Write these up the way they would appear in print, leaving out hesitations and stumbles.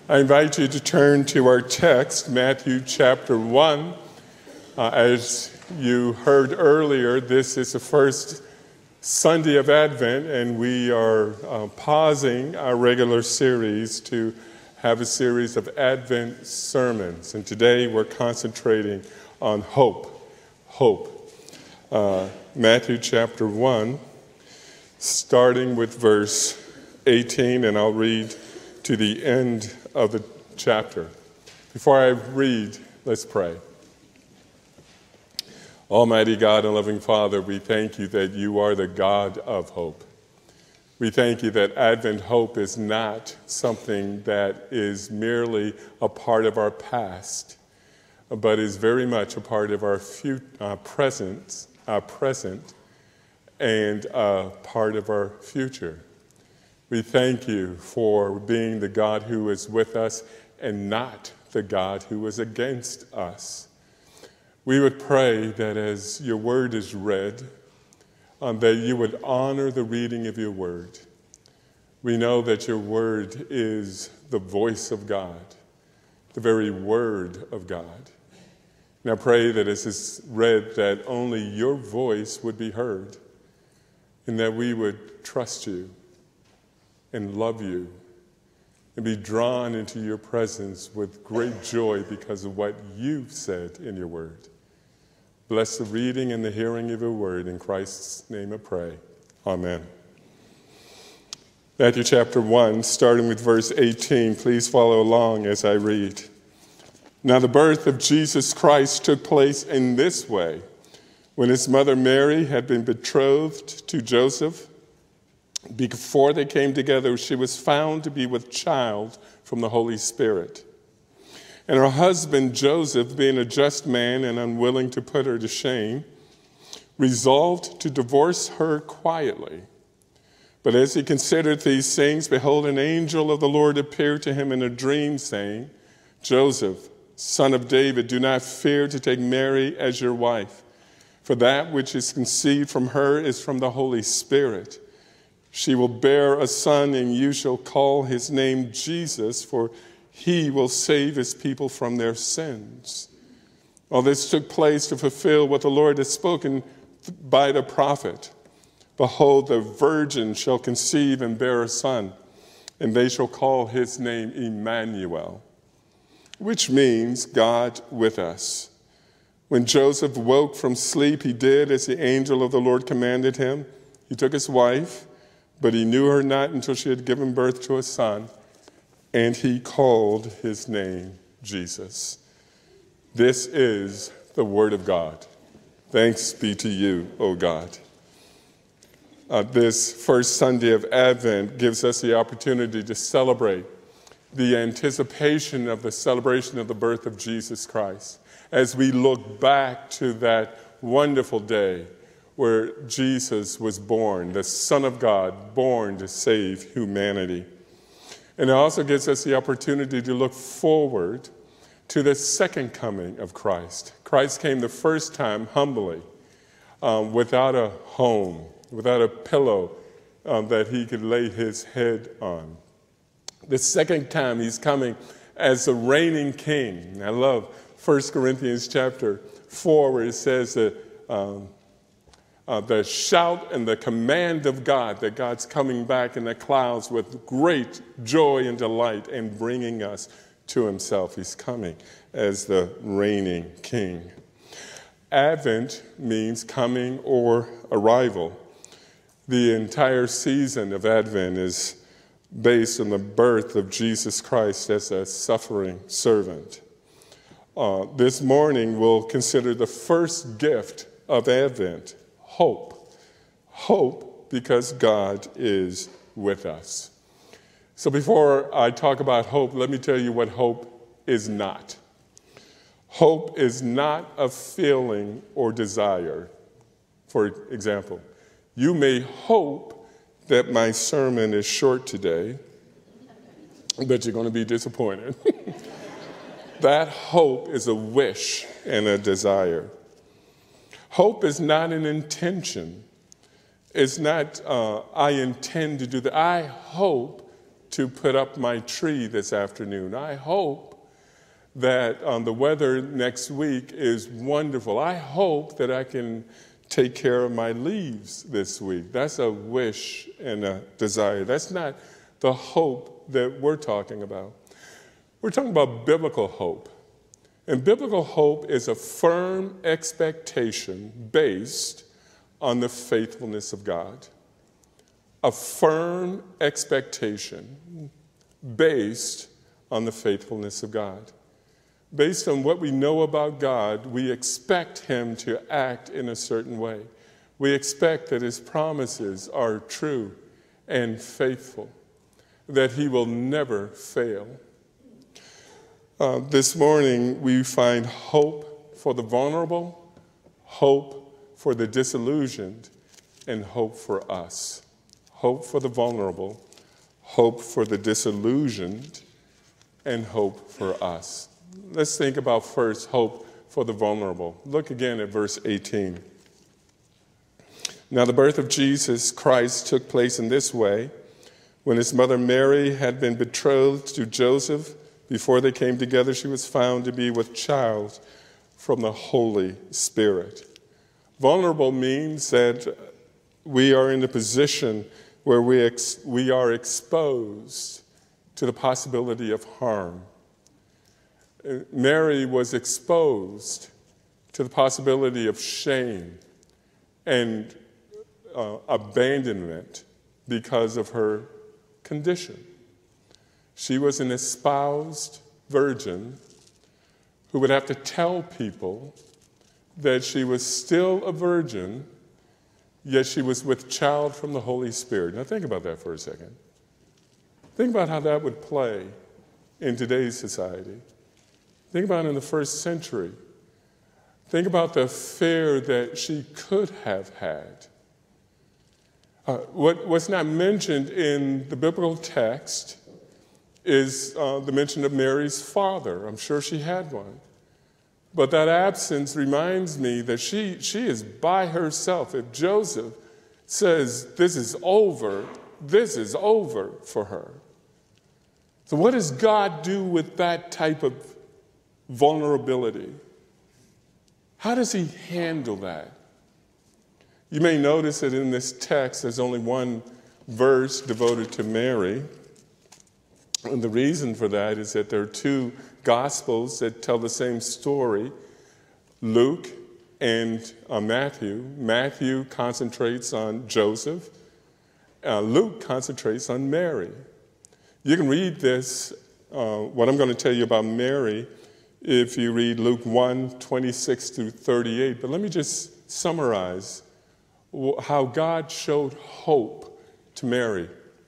I invite you to turn to our text, Matthew chapter 1. As you heard earlier, this is the first Sunday of Advent, and we are pausing our regular series to have a series of Advent sermons. And today we're concentrating on hope. Hope. Matthew chapter 1, starting with verse 18, and I'll read to the end of the chapter. Before I read, let's pray. Almighty God and loving Father, we thank you that you are the God of hope. We thank you that Advent hope is not something that is merely a part of our past, but is very much a part of our present, and a part of our future. We thank you for being the God who is with us and not the God who is against us. We would pray that as your word is read, that you would honor the reading of your word. We know that your word is the voice of God, the very word of God. And I pray that as it's read, that only your voice would be heard, and that we would trust you and love you, and be drawn into your presence with great joy because of what you've said in your word. Bless the reading and the hearing of your word. In Christ's name I pray. Amen. Matthew chapter 1, starting with verse 18. Please follow along as I read. Now the birth of Jesus Christ took place in this way. When his mother Mary had been betrothed to Joseph, before they came together, she was found to be with child from the Holy Spirit. And her husband Joseph, being a just man and unwilling to put her to shame, resolved to divorce her quietly. But as he considered these things, behold, an angel of the Lord appeared to him in a dream, saying, Joseph, son of David, do not fear to take Mary as your wife, for that which is conceived from her is from the Holy Spirit. She will bear a son, and you shall call his name Jesus, for he will save his people from their sins. All this took place to fulfill what the Lord had spoken by the prophet. Behold, the virgin shall conceive and bear a son, and they shall call his name Emmanuel, which means God with us. When Joseph woke from sleep, he did as the angel of the Lord commanded him. He took his wife, but he knew her not until she had given birth to a son, and he called his name Jesus. This is the word of God. Thanks be to you, O God. This first Sunday of Advent gives us the opportunity to celebrate the anticipation of the celebration of the birth of Jesus Christ, as we look back to that wonderful day where Jesus was born, the Son of God, born to save humanity. And it also gives us the opportunity to look forward to the second coming of Christ. Christ came the first time humbly, without a home, without a pillow that he could lay his head on. The second time he's coming as the reigning king. I love 1 Corinthians chapter 4, where it says that the shout and the command of God, that God's coming back in the clouds with great joy and delight and bringing us to himself. He's coming as the reigning king. Advent means coming or arrival. The entire season of Advent is based on the birth of Jesus Christ as a suffering servant. This morning we'll consider the first gift of Advent, hope. Hope because God is with us. So before I talk about hope, let me tell you what hope is not. Hope is not a feeling or desire. For example, you may hope that my sermon is short today, but you're going to be disappointed. That hope is a wish and a desire. Hope is not an intention. It's not, I intend to do that. I hope to put up my tree this afternoon. I hope that the weather next week is wonderful. I hope that I can take care of my leaves this week. That's a wish and a desire. That's not the hope that we're talking about. We're talking about biblical hope. And biblical hope is a firm expectation based on the faithfulness of God. A firm expectation based on the faithfulness of God. Based on what we know about God, we expect him to act in a certain way. We expect that his promises are true and faithful, that he will never fail. This morning, we find hope for the vulnerable, hope for the disillusioned, and hope for us. Hope for the vulnerable, hope for the disillusioned, and hope for us. Let's think about first hope for the vulnerable. Look again at verse 18. Now the birth of Jesus Christ took place in this way. When his mother Mary had been betrothed to Joseph, before they came together, she was found to be with child from the Holy Spirit. Vulnerable means that we are in a position where we are exposed to the possibility of harm. Mary was exposed to the possibility of shame and abandonment because of her condition. She was an espoused virgin who would have to tell people that she was still a virgin, yet she was with child from the Holy Spirit. Now think about that for a second. Think about how that would play in today's society. Think about it in the first century. Think about the fear that she could have had. What's not mentioned in the biblical text is the mention of Mary's father. I'm sure she had one. But that absence reminds me that she is by herself. If Joseph says this is over for her. So what does God do with that type of vulnerability? How does he handle that? You may notice that in this text there's only one verse devoted to Mary. And the reason for that is that there are two Gospels that tell the same story, Luke and Matthew. Matthew concentrates on Joseph. Luke concentrates on Mary. You can read this, what I'm going to tell you about Mary, if you read Luke 1, 26 through 38. But let me just summarize how God showed hope to Mary.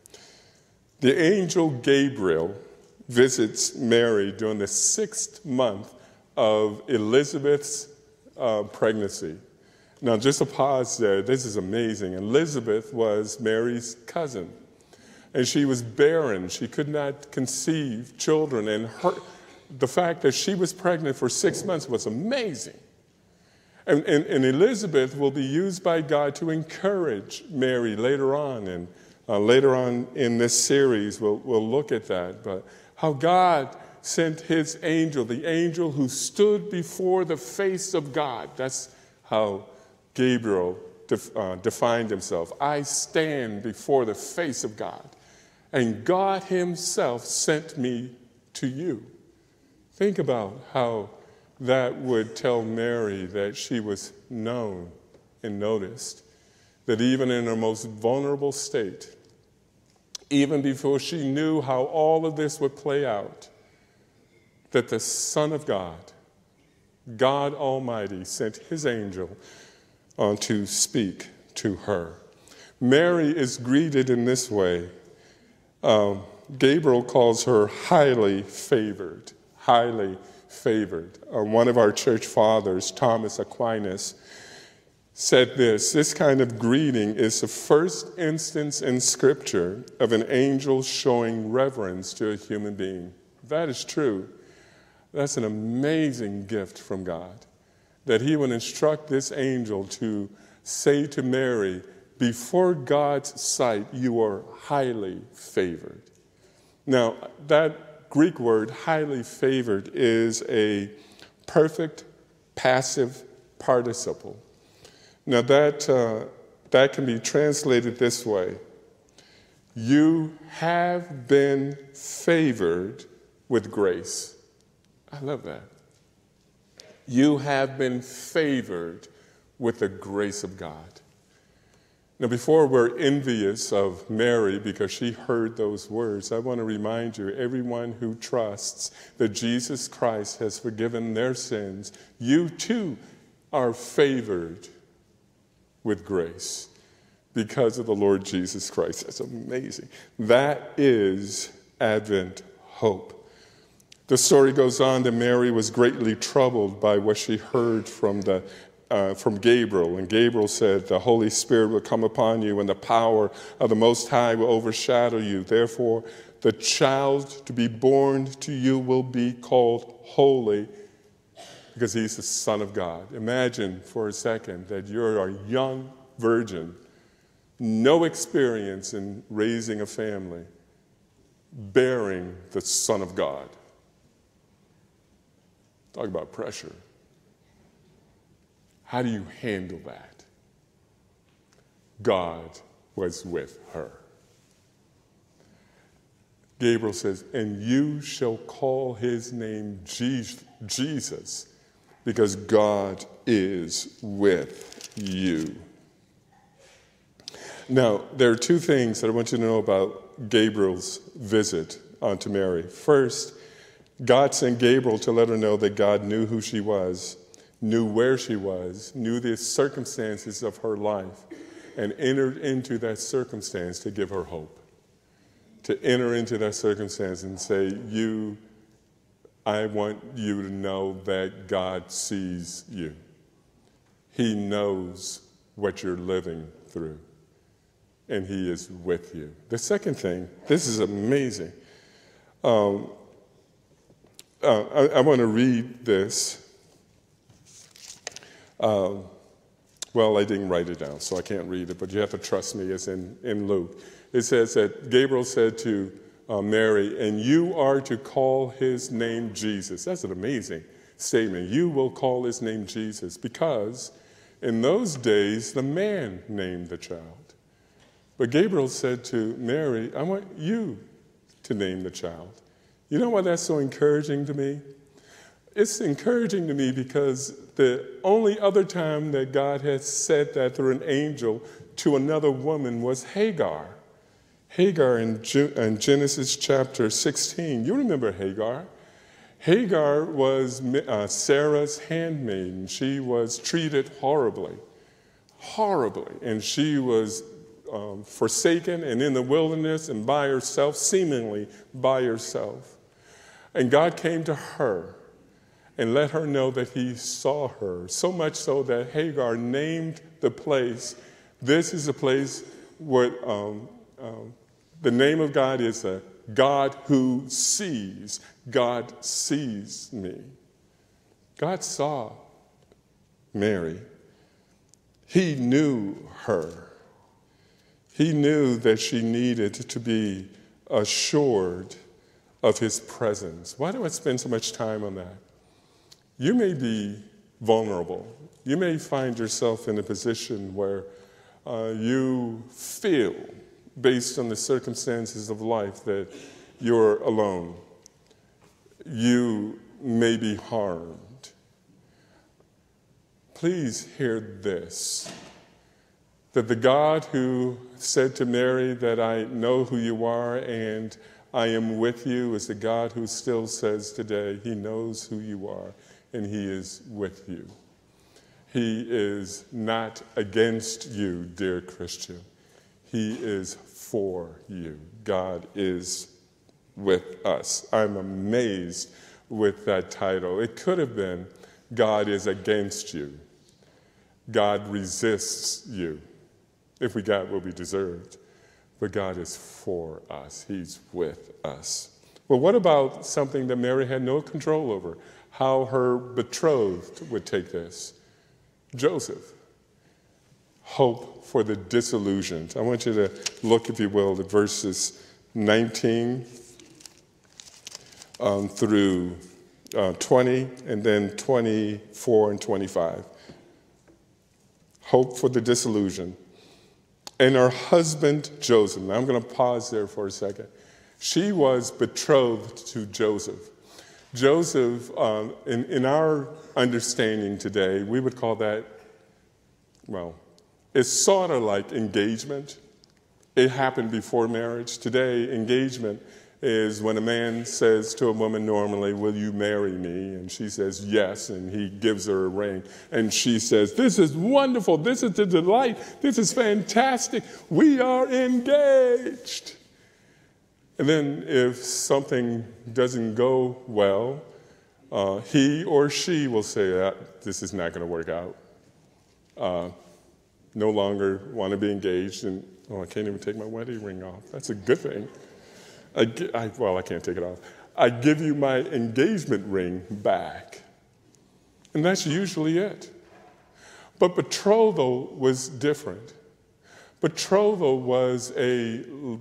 The angel Gabriel visits Mary during the 6th month of Elizabeth's pregnancy. Now, just a pause there. This is amazing. Elizabeth was Mary's cousin, and she was barren. She could not conceive children, and the fact that she was pregnant for 6 months was amazing. And Elizabeth will be used by God to encourage Mary later on, and later on in this series, we'll look at that. But how God sent his angel, the angel who stood before the face of God. That's how Gabriel defined himself. I stand before the face of God, and God himself sent me to you. Think about how that would tell Mary that she was known and noticed, that even in her most vulnerable state, even before she knew how all of this would play out, that the Son of God, God Almighty, sent his angel to speak to her. Mary is greeted in this way. Gabriel calls her highly favored, highly favored. One of our church fathers, Thomas Aquinas, said this kind of greeting is the first instance in Scripture of an angel showing reverence to a human being. If that is true, that's an amazing gift from God, that he would instruct this angel to say to Mary, before God's sight, you are highly favored. Now, that Greek word, highly favored, is a perfect passive participle. Now, that can be translated this way. You have been favored with grace. I love that. You have been favored with the grace of God. Now, before we're envious of Mary because she heard those words, I want to remind you, everyone who trusts that Jesus Christ has forgiven their sins, you too are favored with grace because of the Lord Jesus Christ. That's amazing. That is Advent hope. The story goes on that Mary was greatly troubled by what she heard from Gabriel. And Gabriel said, the Holy Spirit will come upon you and the power of the Most High will overshadow you. Therefore, the child to be born to you will be called holy because he's the Son of God. Imagine for a second that you're a young virgin, no experience in raising a family, bearing the Son of God. Talk about pressure. How do you handle that? God was with her. Gabriel says, and you shall call his name Jesus, because God is with you. Now, there are two things that I want you to know about Gabriel's visit unto Mary. First, God sent Gabriel to let her know that God knew who she was, knew where she was, knew the circumstances of her life, and entered into that circumstance to give her hope. To enter into that circumstance and say, I want you to know that God sees you. He knows what you're living through, and he is with you. The second thing, this is amazing. I want to read this. Well, I didn't write it down, so I can't read it, but you have to trust me. It's in Luke. It says that Gabriel said to Mary, and you are to call his name Jesus. That's an amazing statement. You will call his name Jesus, because in those days, the man named the child. But Gabriel said to Mary, I want you to name the child. You know why that's so encouraging to me? It's encouraging to me because the only other time that God had said that through an angel to another woman was Hagar. Hagar in Genesis chapter 16. You remember Hagar? Hagar was Sarah's handmaiden. She was treated horribly, and she was forsaken and in the wilderness and by herself, seemingly by herself. And God came to her and let her know that he saw her, so much so that Hagar named the place. This is a place where the name of God is a God who sees. God sees me. God saw Mary. He knew her. He knew that she needed to be assured of his presence. Why do I spend so much time on that? You may be vulnerable. You may find yourself in a position where you feel, based on the circumstances of life, that you're alone. You may be harmed. Please hear this, that the God who said to Mary that I know who you are and I am with you is the God who still says today he knows who you are and he is with you. He is not against you, dear Christian. He is for you. God is with us. I'm amazed with that title. It could have been, God is against you. God resists you, if we got what we deserved. But God is for us. He's with us. Well, what about something that Mary had no control over? How her betrothed would take this. Joseph. Hope for the disillusioned. I want you to look, if you will, at verses 19 through 20, and then 24 and 25. Hope for the disillusioned. And her husband, Joseph. Now I'm going to pause there for a second. She was betrothed to Joseph. Joseph, in our understanding today, we would call that, well, it's sort of like engagement. It happened before marriage. Today, engagement is when a man says to a woman normally, "Will you marry me?" And she says, "Yes," and he gives her a ring. And she says, "This is wonderful. This is a delight. This is fantastic. We are engaged." And then if something doesn't go well, he or she will say, "This is not going to work out. No longer want to be engaged, and I can't even take my wedding ring off. That's a good thing. I can't take it off. I give you my engagement ring back." And that's usually it. But betrothal was different. Betrothal was a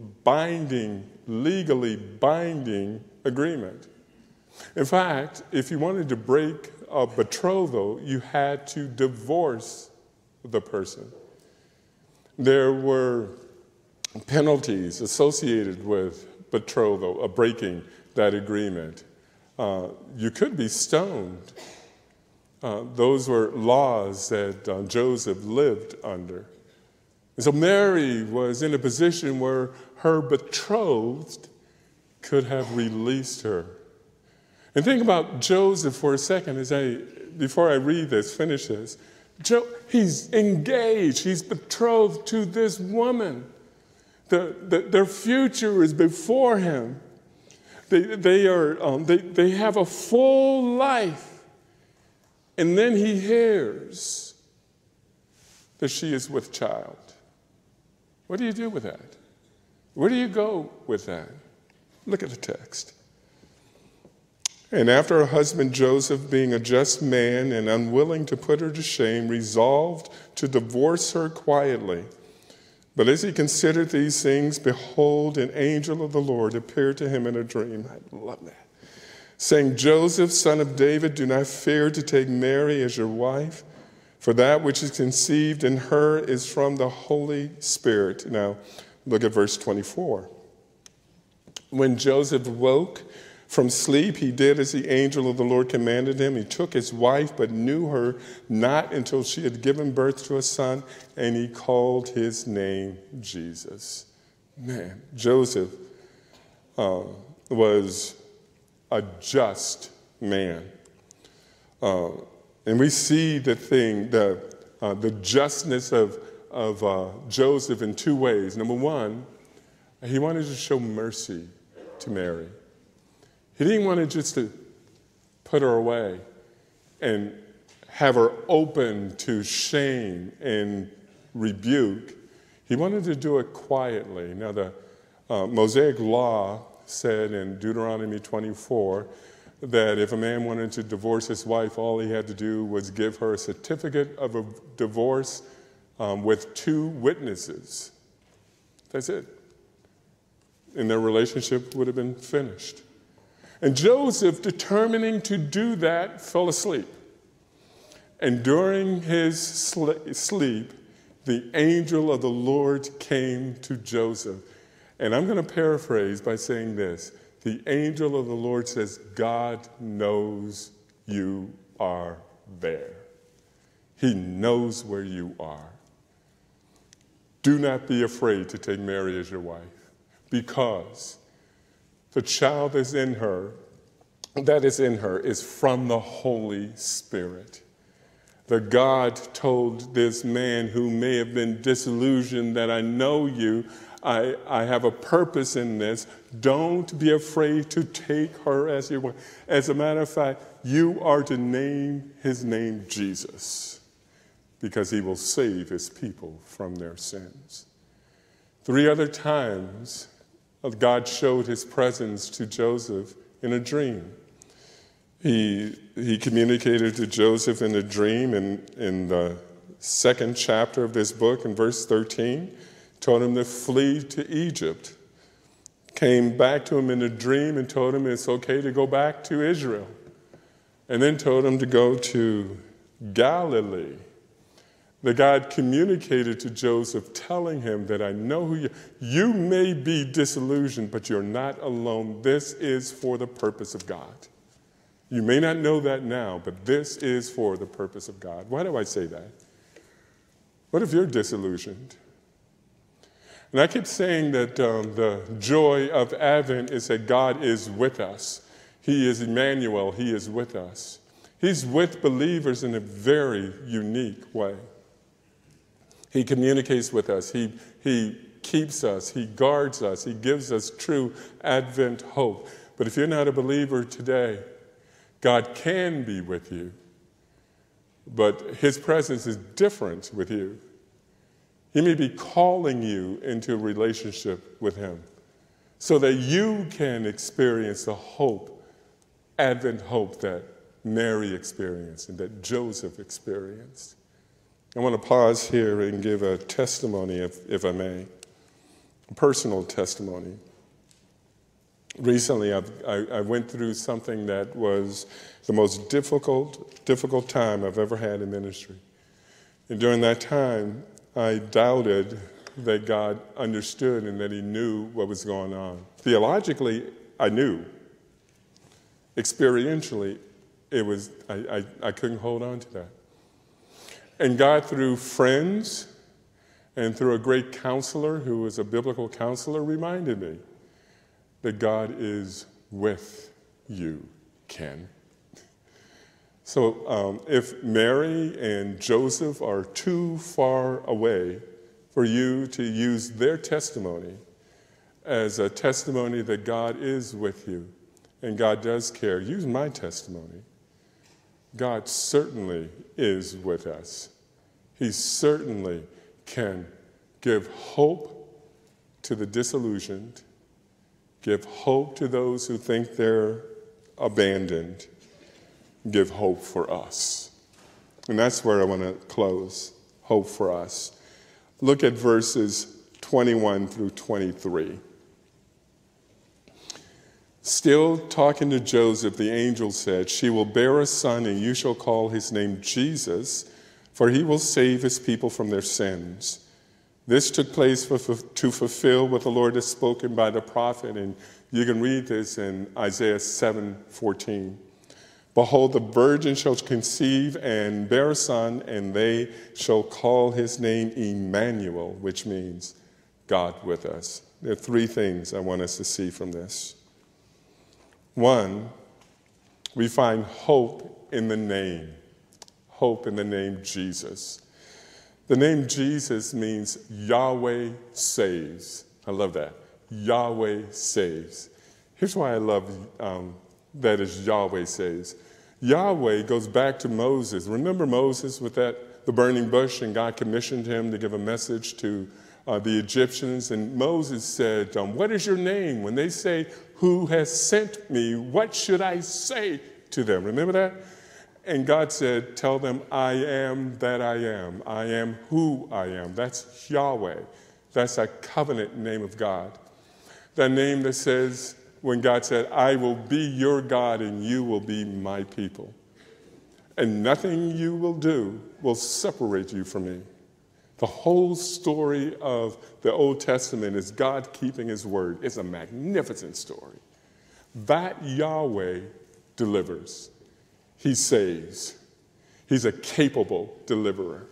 legally binding agreement. In fact, if you wanted to break a betrothal, you had to divorce the person. There were penalties associated with betrothal, breaking that agreement. You could be stoned. Those were laws that Joseph lived under. And so Mary was in a position where her betrothed could have released her. And think about Joseph for a second before I read this, finish this. He's engaged, he's betrothed to this woman. Their future is before him. They have a full life. And then he hears that she is with child. What do you do with that? Where do you go with that? Look at the text. "And after her husband Joseph, being a just man and unwilling to put her to shame, resolved to divorce her quietly. But as he considered these things, behold, an angel of the Lord appeared to him in a dream." I love that. "Saying, Joseph, son of David, do not fear to take Mary as your wife, for that which is conceived in her is from the Holy Spirit." Now, look at verse 24. "When Joseph woke from sleep, he did as the angel of the Lord commanded him. He took his wife, but knew her not until she had given birth to a son, and he called his name Jesus." Man, Joseph was a just man. And we see the justness of Joseph in two ways. Number one, he wanted to show mercy to Mary. He didn't want to just to put her away and have her open to shame and rebuke. He wanted to do it quietly. Now, the Mosaic law said in Deuteronomy 24 that if a man wanted to divorce his wife, all he had to do was give her a certificate of a divorce with 2 witnesses. That's it. And their relationship would have been finished. And Joseph, determining to do that, fell asleep. And during his sleep, the angel of the Lord came to Joseph. And I'm going to paraphrase by saying this. The angel of the Lord says, "God knows you are there. He knows where you are. Do not be afraid to take Mary as your wife, because the child that is in her is from the Holy Spirit." The God told this man who may have been disillusioned that I know you, I have a purpose in this. Don't be afraid to take her as your wife. As a matter of fact, you are to name his name Jesus, because he will save his people from their sins. 3 other times, God showed his presence to Joseph in a dream. He communicated to Joseph in a dream in the 2nd chapter of this book, in verse 13, told him to flee to Egypt, came back to him in a dream and told him it's okay to go back to Israel, and then told him to go to Galilee. That God communicated to Joseph, telling him that I know who you may be disillusioned, but you're not alone. This is for the purpose of God. You may not know that now, but this is for the purpose of God. Why do I say that? What if you're disillusioned? And I keep saying that the joy of Advent is that God is with us. He is Emmanuel. He is with us. He's with believers in a very unique way. He communicates with us. He keeps us. He guards us. He gives us true Advent hope. But if you're not a believer today, God can be with you, but his presence is different with you. He may be calling you into a relationship with him so that you can experience the hope, Advent hope that Mary experienced and that Joseph experienced. I want to pause here and give a testimony, if I may, a personal testimony. Recently, I went through something that was the most difficult time I've ever had in ministry. And during that time, I doubted that God understood and that he knew what was going on. Theologically, I knew. Experientially, I couldn't hold on to that. And God, through friends and through a great counselor who was a biblical counselor, reminded me that God is with you, Ken. So if Mary and Joseph are too far away for you to use their testimony as a testimony that God is with you and God does care, use my testimony. God certainly is with us. He certainly can give hope to the disillusioned, give hope to those who think they're abandoned, give hope for us. And that's where I want to close, hope for us. Look at verses 21 through 23. Still talking to Joseph, the angel said, "She will bear a son, and you shall call his name Jesus, for he will save his people from their sins." This took place to fulfill what the Lord has spoken by the prophet, and you can read this in Isaiah 7:14. "Behold, the virgin shall conceive and bear a son, and they shall call his name Emmanuel," which means God with us. There are three things I want us to see from this. One, we find hope in the name. Hope in the name Jesus. The name Jesus means Yahweh saves. I love that. Yahweh saves. Here's why I love that is Yahweh saves. Yahweh goes back to Moses. Remember Moses with the burning bush, and God commissioned him to give a message to the Egyptians, and Moses said, "What is your name? When they say, 'Who has sent me?' what should I say to them?" Remember that? And God said, "Tell them, I am that I am. I am who I am." That's Yahweh. That's a covenant name of God. That name that says, when God said, "I will be your God and you will be my people. And nothing you will do will separate you from me." The whole story of the Old Testament is God keeping his word. It's a magnificent story. That Yahweh delivers. He saves. He's a capable deliverer.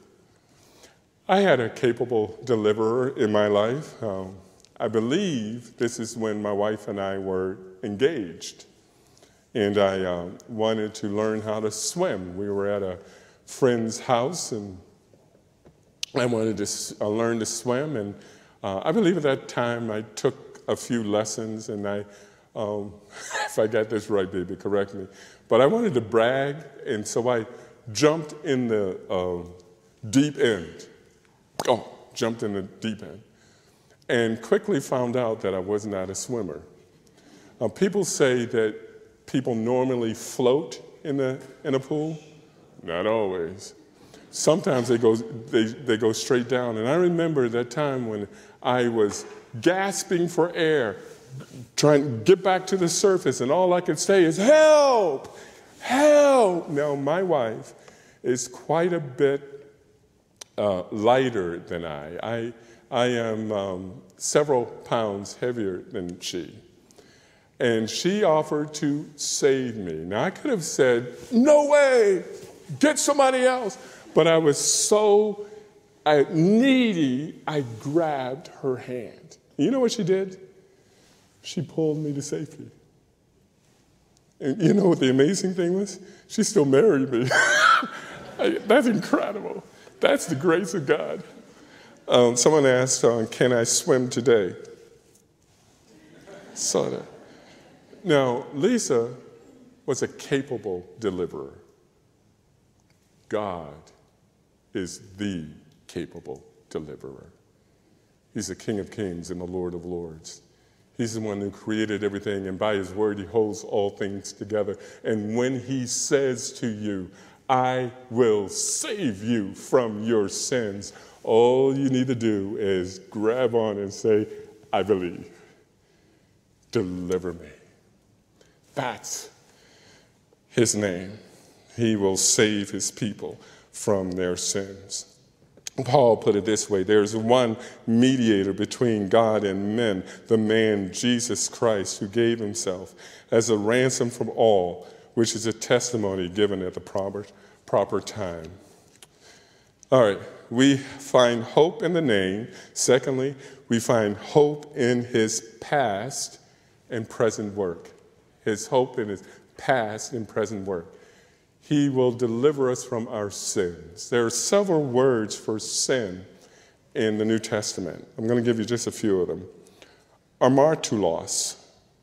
I had a capable deliverer in my life. I believe this is when my wife and I were engaged. And I wanted to learn how to swim. We were at a friend's house, and I wanted to learn to swim. And I believe at that time I took a few lessons, and if I got this right, baby, correct me. But I wanted to brag, and so I jumped in the deep end. Jumped in the deep end. And quickly found out that I was not a swimmer. People say that people normally float in a pool. Not always. Sometimes they go straight down. And I remember that time when I was gasping for air, trying to get back to the surface, and all I could say is, help, help. Now, my wife is quite a bit lighter than I am several pounds heavier than she. And she offered to save me. Now, I could have said, no way, get somebody else. But I was so needy, I grabbed her hand. You know what she did? She pulled me to safety. And you know what the amazing thing was? She still married me. That's incredible. That's the grace of God. Someone asked, can I swim today? Saw that. Now, Lisa was a capable deliverer. God is the capable deliverer. He's the King of Kings and the Lord of Lords. He's the one who created everything, and by his word, he holds all things together. And when he says to you, I will save you from your sins, all you need to do is grab on and say, I believe. Deliver me. That's his name. He will save his people from their sins. Paul put it this way: there's one mediator between God and men, the man Jesus Christ, who gave himself as a ransom from all, which is a testimony given at the proper time. All right, we find hope in the name. Secondly, we find hope in his past and present work. His hope in his past and present work. He will deliver us from our sins. There are several words for sin in the New Testament. I'm going to give you just a few of them. Hamartulos.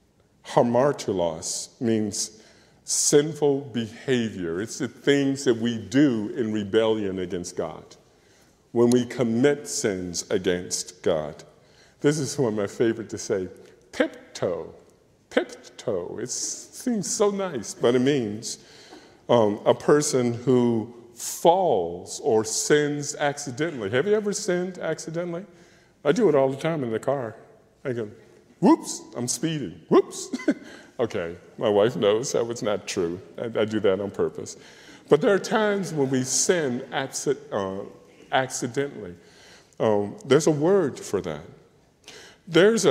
Hamartulos means sinful behavior. It's the things that we do in rebellion against God, when we commit sins against God. This is one of my favorite to say, pipto. Pipto. It seems so nice, but it means a person who falls or sins accidentally. Have you ever sinned accidentally? I do it all the time in the car. I go, whoops, I'm speeding. Whoops. Okay, my wife knows that was not true. I do that on purpose. But there are times when we sin accidentally. There's a word for that. There's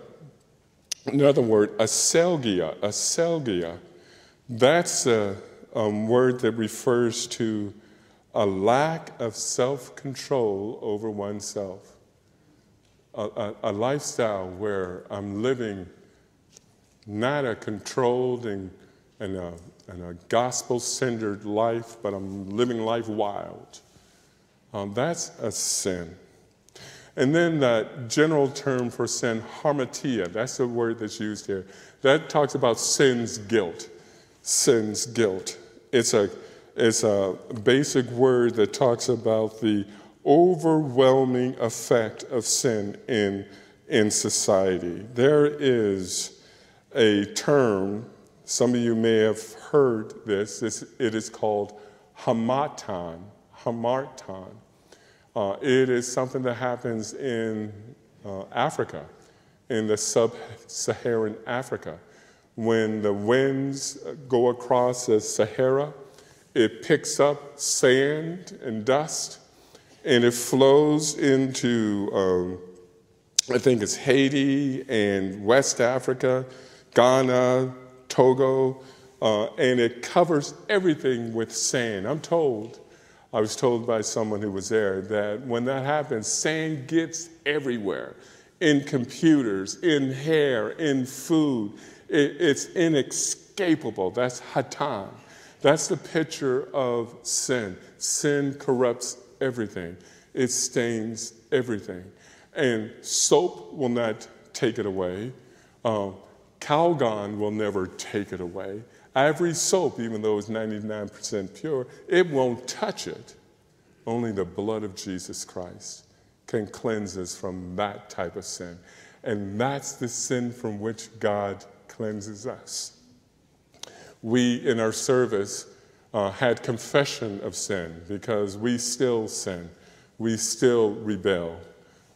another word, aselgia. Aselgia. That's a word that refers to a lack of self-control over oneself. A lifestyle where I'm living not a controlled and a gospel-centered life, but I'm living life wild. That's a sin. And then the general term for sin, hamartia, that's the word that's used here. That talks about sin's guilt. Sin's guilt. It's a basic word that talks about the overwhelming effect of sin in society. There is a term, some of you may have heard this, it is called hamartan. Hamartan. It is something that happens in Africa, in the sub-Saharan Africa. When the winds go across the Sahara, it picks up sand and dust, and it flows into, I think it's Haiti and West Africa, Ghana, Togo, and it covers everything with sand. I was told by someone who was there that when that happens, sand gets everywhere, in computers, in hair, in food. It's inescapable. That's hatan. That's the picture of sin. Sin corrupts everything. It stains everything. And soap will not take it away. Calgon will never take it away. Ivory soap, even though it's 99% pure, it won't touch it. Only the blood of Jesus Christ can cleanse us from that type of sin. And that's the sin from which God cleanses us. We, in our service, had confession of sin because we still sin. We still rebel.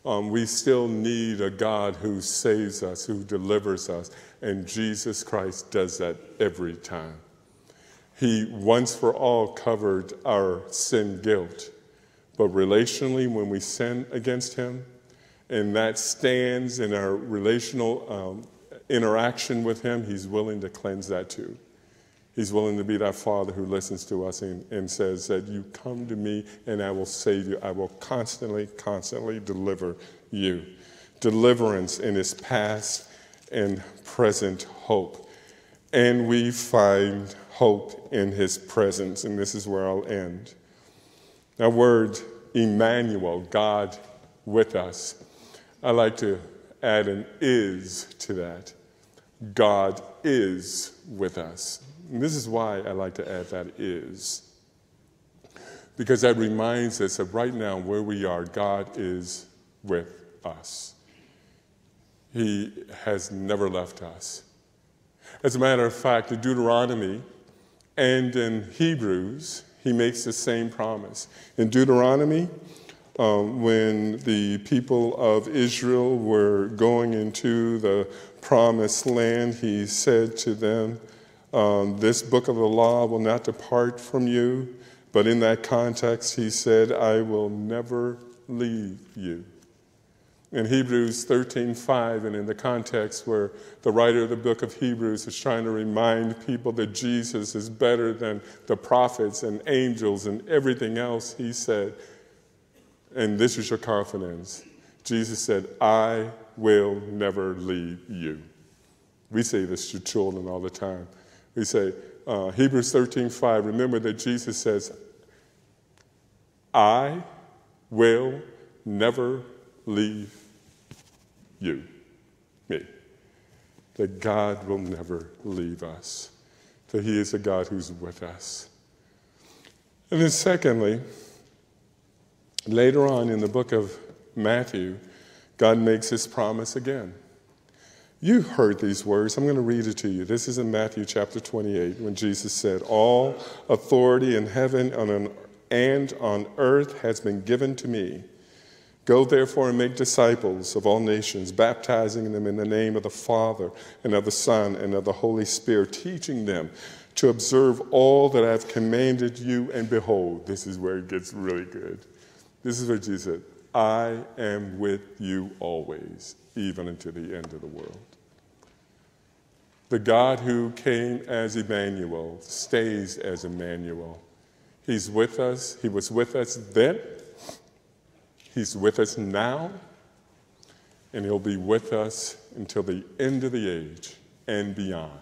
We still need a God who saves us, who delivers us, and Jesus Christ does that every time. He once for all covered our sin guilt, but relationally, when we sin against him, and that stands in our relational interaction with him, he's willing to cleanse that too. He's willing to be that Father who listens to us and says that you come to me and I will save you. I will constantly, constantly deliver you. Deliverance in his past and present hope. And we find hope in his presence. And this is where I'll end. That word, Emmanuel, God with us. I like to add an is to that. God is with us. And this is why I like to add that is. Because that reminds us of right now where we are, God is with us. He has never left us. As a matter of fact, in Deuteronomy and in Hebrews, he makes the same promise. In Deuteronomy, when the people of Israel were going into the promised land, he said to them, this book of the law will not depart from you. But in that context, he said, I will never leave you. In Hebrews 13:5, and in the context where the writer of the book of Hebrews is trying to remind people that Jesus is better than the prophets and angels and everything else, he said, and this is your confidence, Jesus said, I will never leave you. We say this to children all the time. We say, Hebrews 13:5, remember that Jesus says, I will never leave you, me. That God will never leave us. That he is a God who's with us. And then secondly, later on in the book of Matthew, God makes his promise again. You heard these words. I'm going to read it to you. This is in Matthew chapter 28 when Jesus said, all authority in heaven and on earth has been given to me. Go therefore and make disciples of all nations, baptizing them in the name of the Father and of the Son and of the Holy Spirit, teaching them to observe all that I have commanded you. And behold, this is where it gets really good. This is what Jesus said, I am with you always, even unto the end of the world. The God who came as Emmanuel stays as Emmanuel. He's with us. He was with us then. He's with us now. And he'll be with us until the end of the age and beyond.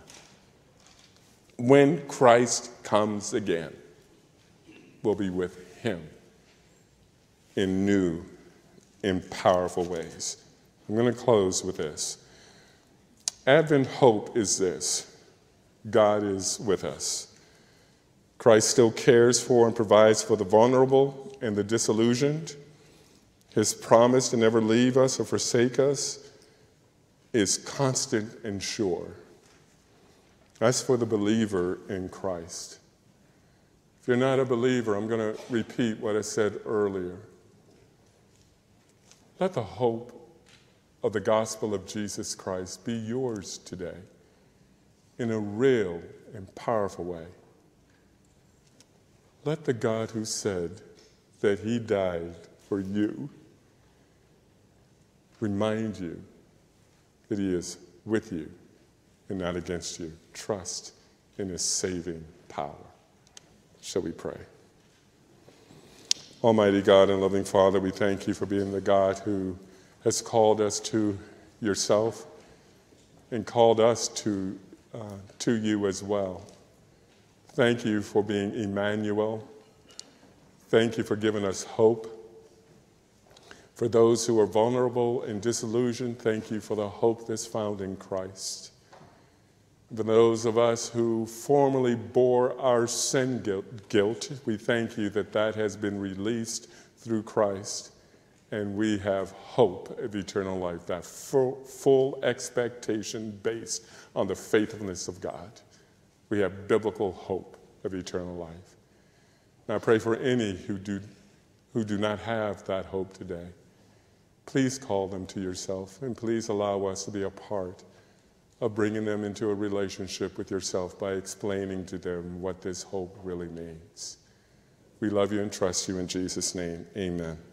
When Christ comes again, we'll be with him in new and powerful ways. I'm going to close with this. Advent hope is this. God is with us. Christ still cares for and provides for the vulnerable and the disillusioned. His promise to never leave us or forsake us is constant and sure. That's for the believer in Christ. If you're not a believer, I'm going to repeat what I said earlier. Let the hope of the gospel of Jesus Christ be yours today in a real and powerful way. Let the God who said that he died for you remind you that he is with you and not against you. Trust in his saving power. Shall we pray? Almighty God and loving Father, we thank you for being the God who has called us to yourself and called us to you as well. Thank you for being Emmanuel. Thank you for giving us hope. For those who are vulnerable and disillusioned, thank you for the hope that's found in Christ. For those of us who formerly bore our sin guilt, we thank you that that has been released through Christ, and we have hope of eternal life, that full expectation based on the faithfulness of God. We have biblical hope of eternal life. And I pray for any who do not have that hope today. please call them to yourself, and please allow us to be a part of bringing them into a relationship with yourself by explaining to them what this hope really means. We love you and trust you in Jesus' name. Amen.